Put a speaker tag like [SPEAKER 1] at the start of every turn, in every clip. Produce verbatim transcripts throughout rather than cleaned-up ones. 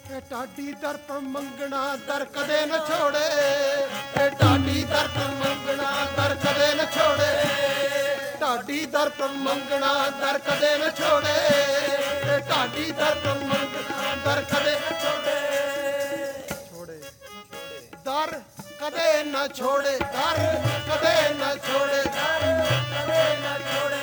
[SPEAKER 1] ਇਹ ਢਾਡੀ ਦਰ ਪਰ ਮੰਗਣਾ ਦਰ ਕਦੇ ਨਾ ਛੋੜੇ, ਇਹ ਢਾਡੀ ਦਰ ਪਰ ਮੰਗਣਾ ਦਰ ਕਦੇ ਨਾ ਛੋੜੇ, ਢਾਡੀ ਦਰ ਪਰ ਮੰਗਣਾ ਦਰ ਕਦੇ ਨਾ ਛੋੜੇ, ਇਹ ਢਾਡੀ ਦਰ ਪਰ ਮੰਗਣਾ ਦਰ ਕਦੇ ਨਾ ਛੋੜੇ, ਛੋੜੇ ਦਰ ਕਦੇ ਨਾ ਛੋੜੇ, ਦਰ ਕਦੇ ਨਾ ਛੋੜੇ, ਦਰ ਕਦੇ ਨਾ ਛੋੜੇ,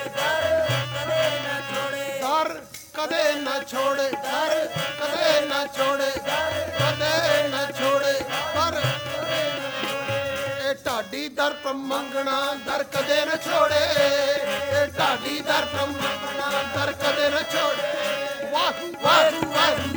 [SPEAKER 1] ਦਰ ਕਦੇ ਨਾ ਛੋੜੇ, ਦਰ ਕਦੇ ਨਾ ਛੋੜੇ, ਕਦੇ ਨਾ ਛੋੜੇ, ਦਰ ਇਹ ਢਾਡੀ ਦਰ ਪਰ ਮੰਗਣਾ ਦਰ ਕਦੇ ਨਾ ਛੋੜੇ, ਇਹ ਢਾਡੀ ਦਰ ਪਰ ਮੰਗਣਾ ਦਰ ਕਦੇ ਨਾ ਛੋੜੇ। ਵਾਹ ਵਾਹ ਵਾਹ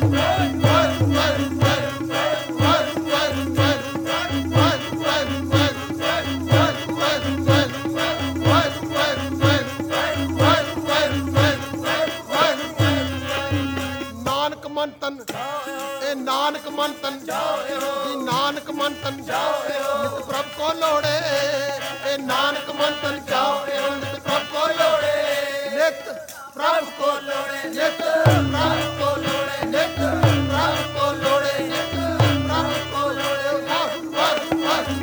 [SPEAKER 1] ਤਨ ਇਹ ਨਾਨਕ ਮਨ ਤਨ ਜੀ ਨਾਨਕ ਮਨ ਤਨ ਨਿਤ ਪ੍ਰਭ ਕੋ ਲੋੜੇ, ਇਹ ਨਾਨਕ ਮਨ ਤਨ ਜਾਓ ਨਿਤ ਪ੍ਰਭ ਕੋ ਲੋੜੇ, ਨਿਤ ਪ੍ਰਭ ਕੋ ਲੋੜੇ, ਨਿਤ ਪ੍ਰਭ ਕੋ ਲੋੜੇ, ਨਿਤ ਪ੍ਰਭ ਕੋ ਲੋੜੇ, ਨਿਤ ਪ੍ਰਭ ਕੋ ਲੋੜੇ। ਵਾਹ ਵਾਹ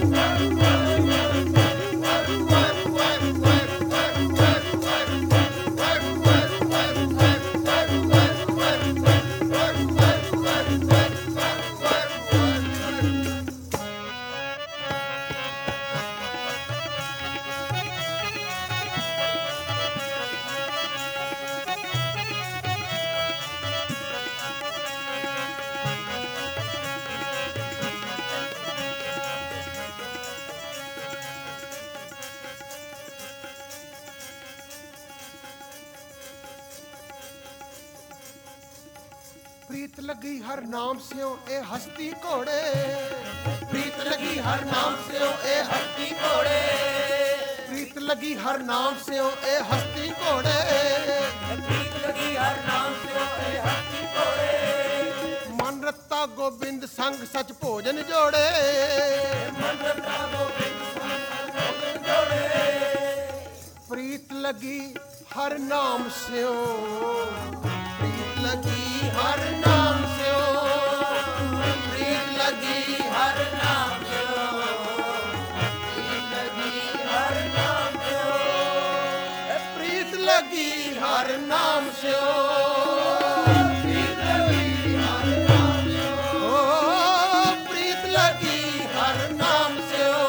[SPEAKER 1] ਪ੍ਰੀਤ ਲੱਗੀ ਹਰ ਨਾਮ ਸਿਓ ਇਹ ਹਸਤੀ ਘੋੜੇ, ਪ੍ਰੀਤ ਲੱਗੀ ਹਰ ਨਾਮ ਸਿਓ ਇਹ ਹਸਤੀ ਘੋੜੇ, ਪ੍ਰੀਤ ਲੱਗੀ ਹਰ ਨਾਮ ਸਿਓ ਇਹ ਹਸਤੀ ਘੋੜੇ, ਪ੍ਰੀਤ ਲੱਗੀ ਹਰ ਨਾਮ ਸਿਓ ਇਹ ਹਸਤੀ ਘੋੜੇ। ਮਨ ਰਤਾ ਗੋਬਿੰਦ ਸੰਗ ਸਚ ਭੋਜਨ ਜੋੜੇ, ਮਨ ਰਤਾ ਗੋਬਿੰਦ ਸੰਗ ਸਚ ਭੋਜਨ ਜੋੜੇ। ਪ੍ਰੀਤ ਲੱਗੀ ਹਰ ਨਾਮ ਸਿਓ, ਪ੍ਰੀਤ ਲੱਗੀ ਹਰ ਨਾਮ ਸਿਓ, ਪ੍ਰੀਤ ਲੱਗੀ ਹਰ ਨਾਮ ਸਿਓ, ਪ੍ਰੀਤ ਲੱਗੀ ਹਰ ਨਾਮ ਸਿਓ, ਪ੍ਰੀਤ ਲੱਗੀ ਹਰ ਨਾਮ ਸਿਓ, ਪ੍ਰੀਤ ਲੱਗੀ ਹਰ ਨਾਮ ਸਿਓ, ਓ ਪ੍ਰੀਤ ਲੱਗੀ ਹਰ ਨਾਮ ਸਿਓ,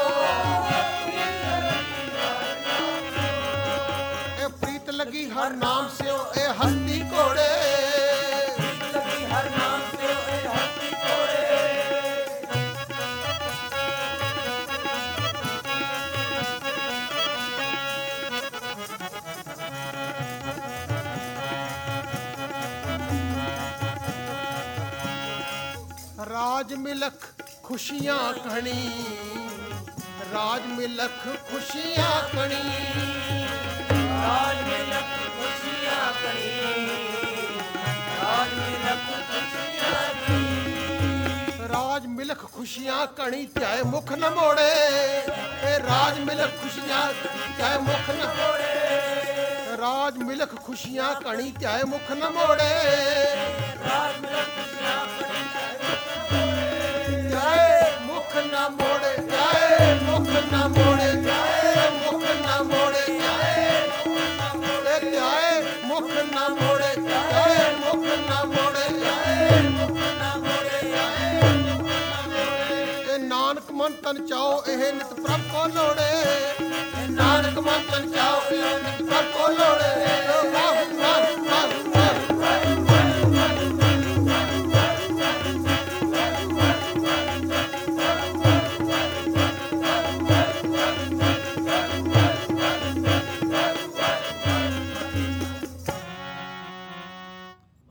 [SPEAKER 1] ਇਹ ਪ੍ਰੀਤ ਲੱਗੀ ਹਰ ਨਾਮ ਸਿਓ ਇਹ ਹਸਤੀ ਘੋੜੇ, ਰਾਜ ਮਿਲਖ ਖੁਸ਼ੀਆਂ ਕਣੀ, ਰਾਜ ਮਿਲਖ ਖੁਸ਼ੀਆਂ ਕਣੀ, ਰਾਜ ਮਿਲਖ ਖੁਸ਼ੀਆਂ ਕਣੀ, ਰਾਜ ਮਿਲਖ ਖੁਸ਼ੀਆਂ ਕਣੀ, ਰਾਜ ਮਿਲਖ ਖੁਸ਼ੀਆਂ ਕਣੀ ਧਿਆਏ ਮੁਖ ਨ ਮੋੜੇ, ਇਹ ਰਾਜ ਮਿਲਖ ਖੁਸ਼ੀਆਂ ਧਿਆਏ ਮੁਖ ਨ ਮੋੜੇ, ਰਾਜ ਮਿਲਖ ਖੁਸ਼ੀਆਂ ਕਣੀ ਧਿਆਏ ਮੁਖ ਨ ਮੋੜੇ, ਰਾਜ ਮਿਲਖ ਖੁਸ਼ੀਆਂ ਕਣੀ ਧਿਆਏ ਮੁਖ ਨ ਮੋੜੇ, ਧਿਆਏ ਮੁਖ ਨ ਮੋੜੇ, ਧਿਆਏ ਮੁਖ ਨ ਮੋੜੇ, ਧਿਆਏ ਮੁਖ ਨ ਮੋੜੇ, ਧਿਆਏ ਮੁਖ ਨ ਮੋੜੇ, ਧਿਆਏ ਮੁਖ ਨ ਮੋੜੇ, ਧਿਆਏ ਮੁਖ ਨ ਮੋੜੇ। ਇਹ ਨਾਨਕ ਮਨ ਤਨ ਚਾਓ ਇਹ ਨਿਤ ਪ੍ਰਭ ਕੋ ਲੋੜੇ, ਇਹ ਨਾਨਕ ਮਨ ਤਨ ਚਾਓ ਇਹ ਨਿਤ ਪ੍ਰਭ ਕੋ ਲੋੜੇ। ਵਾਹ ਵਾਹ ਵਾਹ